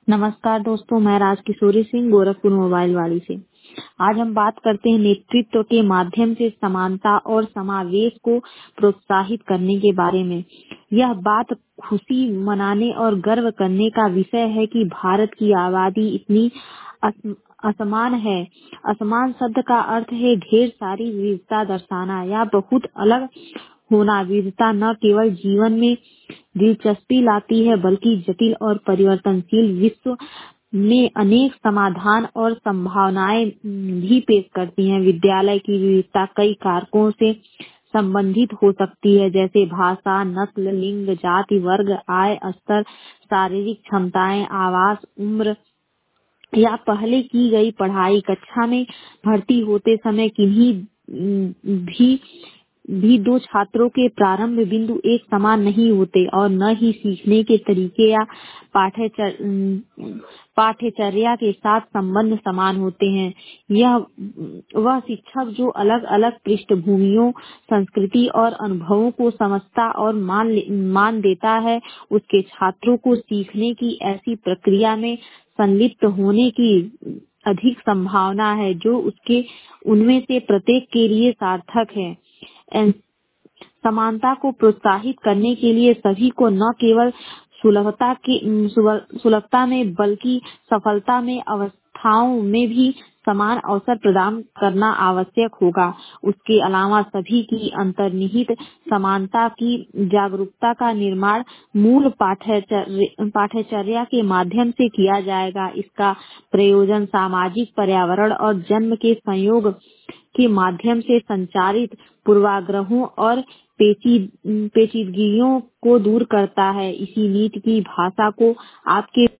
नमस्कार दोस्तों, मैं राजकिशोरी सिंह गोरखपुर मोबाइल वाली से। आज हम बात करते हैं नेतृत्व के माध्यम से समानता और समावेश को प्रोत्साहित करने के बारे में। यह बात खुशी मनाने और गर्व करने का विषय है कि भारत की आबादी इतनी असमान है। असमान शब्द का अर्थ है ढेर सारी विविधता दर्शाना या बहुत अलग होना। विविधता न केवल जीवन में दिलचस्पी लाती है बल्कि जटिल और परिवर्तनशील विश्व में अनेक समाधान और संभावनाएं भी पेश करती हैं। विद्यालय की विविधता कई कारकों से संबंधित हो सकती है, जैसे भाषा, नस्ल, लिंग, जाति, वर्ग, आय स्तर, शारीरिक क्षमताएं, आवास, उम्र या पहले की गई पढ़ाई। कक्षा में भर्ती होते समय किन्हीं भी दो छात्रों के प्रारंभ बिंदु एक समान नहीं होते और न ही सीखने के तरीके या पाठ्यचर्या के साथ संबंध समान होते हैं। यह वह शिक्षक जो अलग अलग पृष्ठभूमियों, संस्कृति और अनुभवों को समझता और मान देता है, उसके छात्रों को सीखने की ऐसी प्रक्रिया में संलिप्त होने की अधिक संभावना है जो उसके उनमें से प्रत्येक के लिए सार्थक है। समानता को प्रोत्साहित करने के लिए सभी को न केवल सुलभता में बल्कि सफलता में अवस्थाओं में भी समान अवसर प्रदान करना आवश्यक होगा। उसके अलावा सभी की अंतर्निहित समानता की जागरूकता का निर्माण मूल पाठ्यचर्या के माध्यम से किया जाएगा। इसका प्रयोजन सामाजिक, पर्यावरण और जन्म के संयोग के माध्यम से संचारित पूर्वाग्रहों और पेचीदगियों को दूर करता है। इसी नीति की भाषा को आपके